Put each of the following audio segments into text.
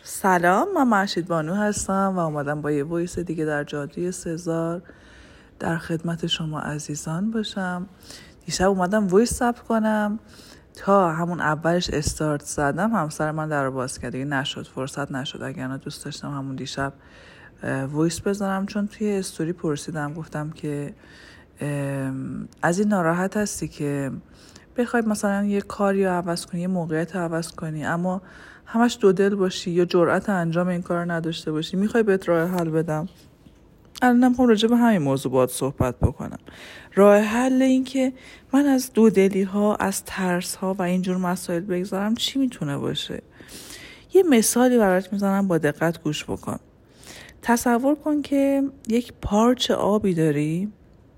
سلام، من مهشید بانو هستم و اومدم با یه وایس دیگه در جاده سزار در خدمت شما عزیزان باشم. دیشب اومدم وایس ثبت کنم، تا همون اولش استارت زدم همسر من در رو باز کرد، دیگه نشد، فرصت نشد. اگر نه دوست داشتم همون دیشب وایس بزنم، چون توی استوری پرسیدم، گفتم که از این ناراحت هستی که بخوای مثلا یه کاری رو عوض کنی، یه موقعیت رو عوض کنی، اما همش دو دل باشی یا جرأت انجام این کار رو نداشته باشی، میخوای بهت راه حل بدم. الانم خب راجع به همین موضوع باهات صحبت بکنم. راه حل این که من از دودلی ها، از ترس ها و اینجور مسائل بگذارم چی میتونه باشه؟ یه مثالی برات میزنم، با دقت گوش بکن. تصور کن که یک پارچ آبی داری،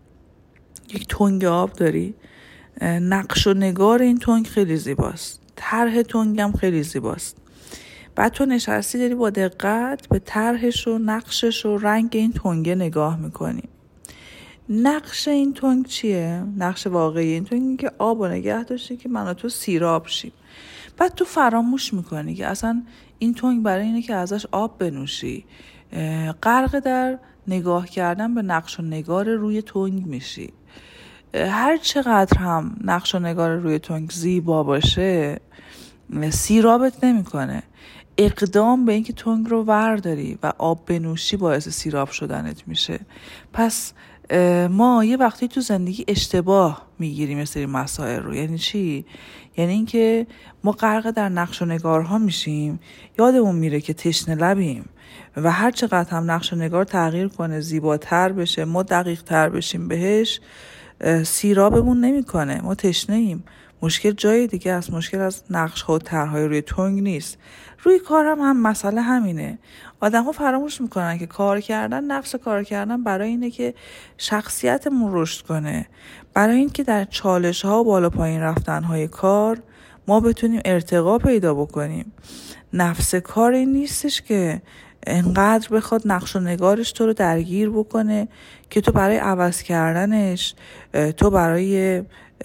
یک تنگ آب داری، نقش و نگار این تنگ خیلی زیباست، طرح تنگم خیلی زیباست. بعد تو نشستی داری با دقت به طرحش و نقشش و رنگ این تنگه نگاه میکنی. نقش این تنگ چیه؟ نقش واقعی این تنگ که آب و نگه داشته که من و تو سیراب شیم. بعد تو فراموش میکنی که اصلا این تنگ برای اینه که ازش آب بنوشی. غرق در نگاه کردن به نقش و نگار روی تنگ میشی. هر چقدر هم نقش و نگار روی تنگ زیبا باشه، سیرابت نمیکنه. اقدام به اینکه تنگ رو ورداری و آب بنوشی باعث سیراب شدنت میشه. پس ما یه وقتی تو زندگی اشتباه میگیریم یه سری مسائل رو. یعنی چی؟ یعنی اینکه ما غرق در نقش و نگارها میشیم، یادمون میره که تشنه لبیم و هر چقدر هم نقش و نگار تغییر کنه، زیباتر بشه، ما دقیق تر بشیم بهش، سیرابمون نمیکنه. ما تشنه ایم. مشکل جای دیگه است. مشکل از نقش ها و طرح‌های روی تنگ نیست. روی کارم هم مسئله همینه. آدم‌ها فراموش میکنن که کار کردن، نفس کار کردن برای اینه که شخصیتمون رشد کنه، برای این که در چالش ها و بالا پایین رفتن های کار ما بتونیم ارتقا پیدا بکنیم. نفس کار این نیستش که انقدر بخواد نقش و نگارش تو رو درگیر بکنه که تو برای عوض کردنش، تو برای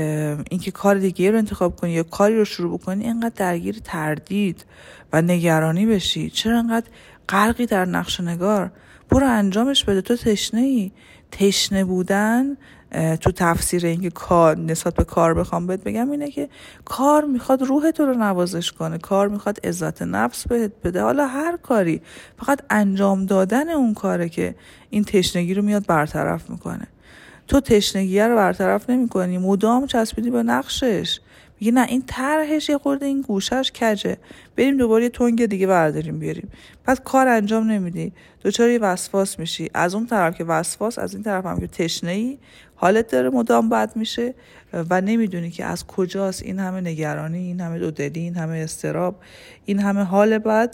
اینکه کار دیگه رو انتخاب کنی یا کاری رو شروع بکنی اینقدر درگیر تردید و نگرانی بشی. چرا انقدر غرقی در نقش و نگار؟ برو انجامش بده. تو تشنه‌ای. تشنه بودن تو تفسیر اینکه کار نسبت به کار بخوام بهت بگم اینه که کار میخواد روح تو رو نوازش کنه، کار میخواد عزت نفس بهت بده. حالا هر کاری، فقط انجام دادن اون کاره که این تشنگی رو میاد برطرف میکنه. تو تشنگی رو برطرف نمی‌کنی، مدام چسبیدی به نقشش. میگی نه این طرحش یه خورده این گوشش کجه، بریم دوباره یه تنگ دیگه برداریم بیاریم. پس کار انجام نمیدی، دوچار یه وسواس میشی. از اون طرف که وسواس، از این طرف هم که تشنه‌ای، حالت داره مدام بد میشه و نمیدونی که از کجاست این همه نگرانی، این همه دودلی، این همه اضطراب، این همه حال بد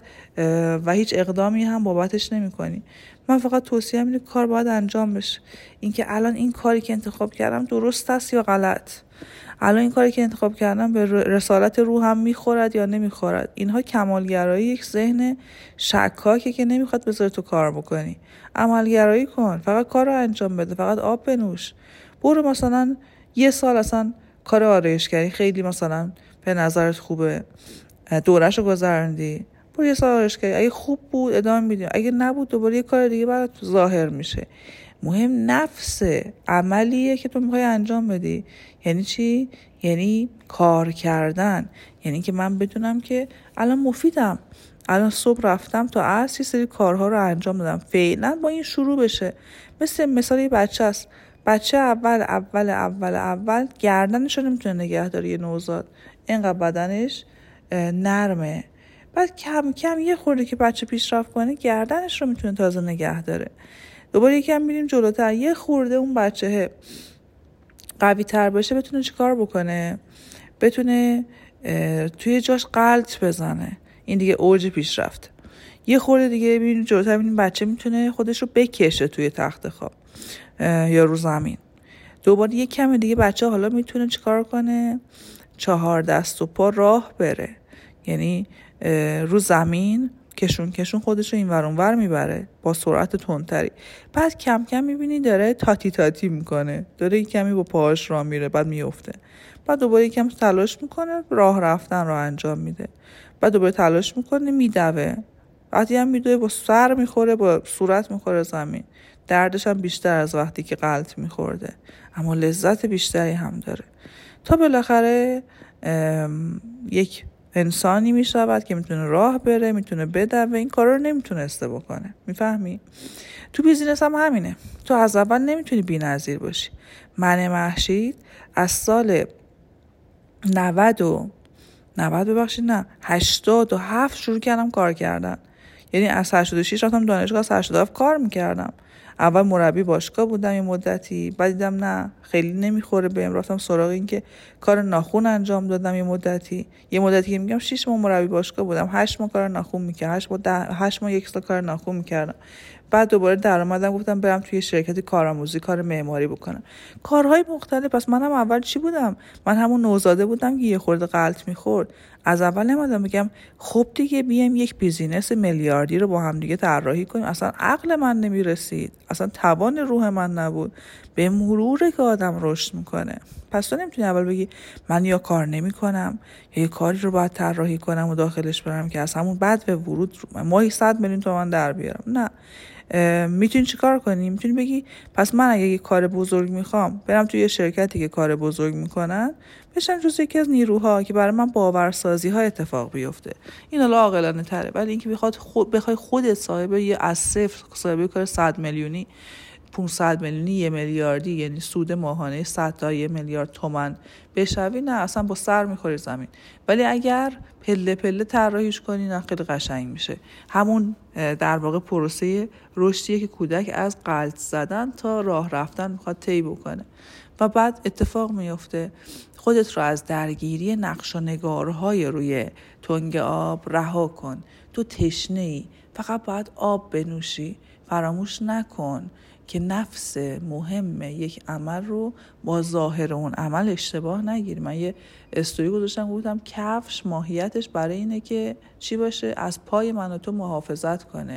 و هیچ اقدامی هم بابتش نمی‌کنی. من فقط توصیه‌ام اینه کار باید انجام بشه. اینکه الان این کاری که انتخاب کردم درست است یا غلط، الان این کاری که انتخاب کردم به رسالت روحم میخورد یا نمیخورد. اینها کمالگرایی یک ذهن شکاکه که نمیخواد بذاره تو کار بکنی. عملگرایی کن، فقط کار رو انجام بده، فقط آب بنوش. برو مثلا یه سال اصلا کار آرایشگری خیلی مثلا به نظرت خوبه، دوره‌شو گذروندی، برو یه سال آرایشگری، اگه خوب بود ادامه میدیم، اگه نبود دوباره یه کار دیگه برات ظاهر میشه. مهم نفس عملیه که تو میخوای انجام بدی. یعنی چی؟ یعنی کار کردن. یعنی که من بدونم که الان مفیدم، الان صبح رفتم تا عصر یه سری کارها رو انجام دادم، فعلا با این شروع بشه. مثال یه بچه است. بچه اول گردنش رو نمیتونه نگه داره، یه نوزاد اینقدر بدنش نرمه. بعد کم کم یه خورده که بچه پیشرفت کنه گردنش رو میتونه تازه نگه داره. دوباره یکم میریم جلوتر، یه خورده اون بچه قوی تر بشه، بتونه چیکار بکنه؟ بتونه توی جاش غلط بزنه. این دیگه اوج پیشرفت. یه خورده دیگه میریم جلوتر، میبینیم بچه میتونه خودش رو بکشه توی تخت خواب یا رو زمین. دوباره یه کم دیگه بچه حالا میتونه چیکار کنه؟ 4 دست و پا راه بره. یعنی رو زمین کشون خودش رو این ور اون ور میبره با سرعت تندتری. بعد کم کم میبینی داره تاتی میکنه، داره یک کمی با پاهاش راه میره، بعد میفته. بعد دوباره یکم تلاش میکنه، راه رفتن رو انجام میده. بعد دوباره تلاش میکنه، میدوه. وقتی هم میدوه با سر میخوره، با صورت میخوره زمین، دردش هم بیشتر از وقتی که غلط میخورده، اما لذت بیشتری هم داره. تا بالاخره یک انسانی میشود که میتونه راه بره، میتونه بدوه، این کارا رو نمیتونسته بکنه. میفهمی؟ تو بیزینس هم همینه. تو از اول نمیتونی بی‌نظیر باشی. من مهشید از سال 87 شروع کردم کار کردن. یعنی از 86 رفتم دانشگاه، از 87 کار میکردم. اول مربی باشگاه بودم یه مدتی، بعد دیدم نه خیلی نمیخوره بهم، رفتم سراغ این که کار ناخن انجام دادم. یه مدتی که میگم 6 ماه مربی باشگاه بودم، 8 ماه کار ناخن میکردم، 8 ماه یک سال کار ناخن میکردم. بعد دوباره درآمدم، گفتم برم توی شرکتی کارآموزی، کار معماری بکنم، کارهای مختلف. پس منم اول چی بودم؟ من همون نوزاده بودم که یه خورده غلط میخورد. از اول نمیدونم بگم خب دیگه بیایم یک بیزینس میلیاردی رو با هم دیگه طراحی کنیم. اصلا عقل من نمیرسید، اصلا توان روح من نبود. به مروره که آدم رشد میکنه. پس تو نمیتونی اول بگی من یا کار نمیکنم یا یه کاری رو باید طراحی کنم و داخلش برم که از همون بعد به ورود ماهی 100 میلیون تومان در بیارم. نه، میتونی چی کار کنی؟ میتونی بگی پس من اگه یه کار بزرگ میخوام برم توی یه شرکتی که کار بزرگ میکنن، بشم جز یکی از نیروها که برای من باورسازی ها اتفاق بیفته. این حالا عاقلانه تره. ولی اینکه بخوای خودت صاحب یه از صفر صاحب کار 100 میلیونی، 500 میلیونی، 1 میلیاردی، یعنی سود ماهانه 100 تا 1 میلیارد تومان بشوی، نه اصلا با سر میخوری زمین. ولی اگر پله پله طراحیش کنی، نه خیلی قشنگ میشه. همون در واقع پروسه رشدیه که کودک از غلط زدن تا راه رفتن میخواد طی بکنه و بعد اتفاق میفته. خودت رو از درگیری نقش و نگارهای روی تنگ آب رها کن. تو تشنه‌ای، فقط باید آب بنوشی. فراموش نکن که نفس مهم یک عمل رو با ظاهر اون عمل اشتباه نگیری. من یه استوری گذاشتم، گفتم کفش ماهیتش برای اینه که چی باشه؟ از پای من و تو محافظت کنه.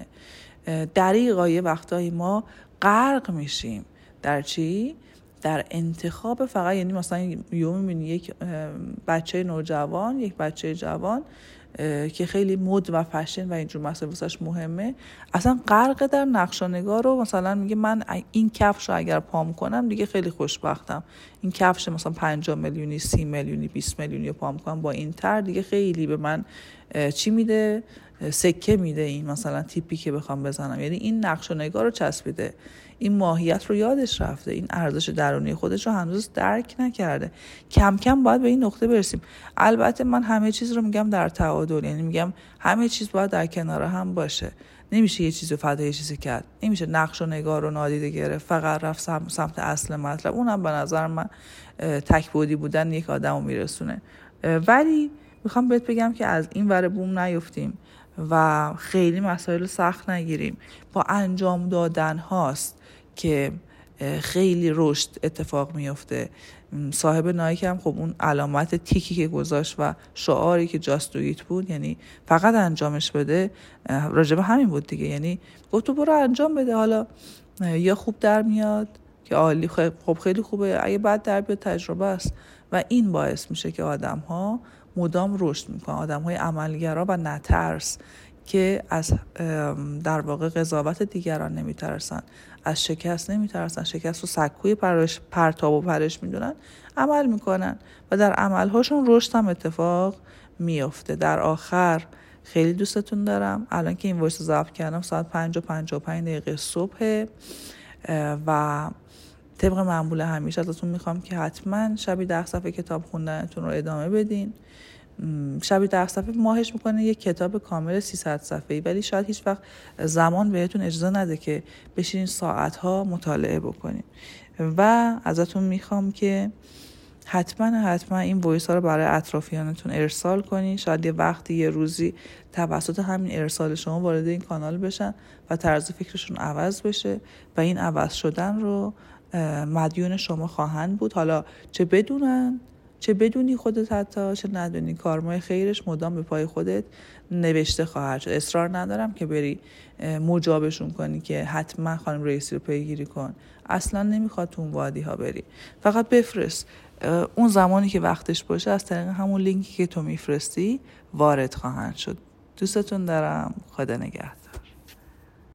دریغا یه وقتایی ما غرق میشیم در چی؟ در انتخاب فقط، یعنی مثلا یه میبینی یک بچه نوجوان، یک بچه جوان که خیلی مد و فشن و اینجور مسئله واسش مهمه، اصلا غرق در نقش و نگار رو مثلا میگه من این کفش رو اگر پام کنم دیگه خیلی خوشبختم. این کفش مثلا 50 میلیونی، 30 میلیونی، 20 میلیونی رو پام کنم با این تر دیگه خیلی به من چی میده؟ سکه میده. این مثلا تیپی که بخوام بزنم، یعنی این نقش و نگار رو چسبیده، این ماهیت رو یادش رفته، این ارزش درونی خودش رو هنوز درک نکرده. کم کم باید به این نقطه برسیم. البته من همه چیز رو میگم در تعادل، یعنی میگم همه چیز باید در کنار هم باشه. نمیشه یه چیزی فدای یه چیزی کرد، نمیشه نقش و نگار رو نادیده گرفت فقط رفت سمت اصل مطلب. اونم به نظر من تک‌بعدی بودن یک آدمو میرسونه. ولی میخوام بهت بگم که از این ور بوم نیفتیم و خیلی مسائل سخت نگیریم. با انجام دادن هاست که خیلی رشد اتفاق میفته. صاحب نایک هم خب اون علامت تیکی که گذاشت و شعاری که just do it بود، یعنی فقط انجامش بده، راجب همین بود دیگه. یعنی گفت تو برو انجام بده، حالا یا خوب در میاد که عالی، خب خیلی خوبه، اگه بد در بیاد تجربه است. و این باعث میشه که آدم ها مدام رشد میکنن، آدم های عملگرا و نترس که از در واقع قضاوت دیگران نمیترسن، از شکست نمیترسن، شکست رو سکوی پرتاب و پرش میدونن، عمل میکنن و در عملهاشون رشد هم اتفاق میفته. در آخر خیلی دوستتون دارم. الان که این وایس رو ضبط کردم ساعت 5:55 صبح و طبق معمول همیشه ازتون میخوام که حتما شبی 10 صفحه کتاب خوندنتون رو ادامه بدین. شبی 10 صفحه ماهش میکنه یک کتاب کامل 300 صفحه‌ای، ولی شاید هیچ وقت زمان بهتون اجازه نده که بشینین ساعتها مطالعه بکنین. و ازتون میخوام که حتما این وایس ها رو برای اطرافیانتون ارسال کنین. شاید یه وقتی یه روزی توسط همین ارسال شما وارد این کانال بشن و طرز فکرشون عوض بشه و این عوض شدن رو مدیون شما خواهند بود. حالا چه بدونن، چه بدونی خودت، حتی چه ندونی، کارمای خیرش مدام به پای خودت نوشته خواهد شد. اصرار ندارم که بری مجابشون کنی که حتما خانم رئیسی رو پیگیری کن، اصلا نمیخواد تو اون وادی ها بری. فقط بفرست، اون زمانی که وقتش باشه از طریق همون لینکی که تو میفرستی وارد خواهند شد. دوستتون دارم. خدا نگهدار.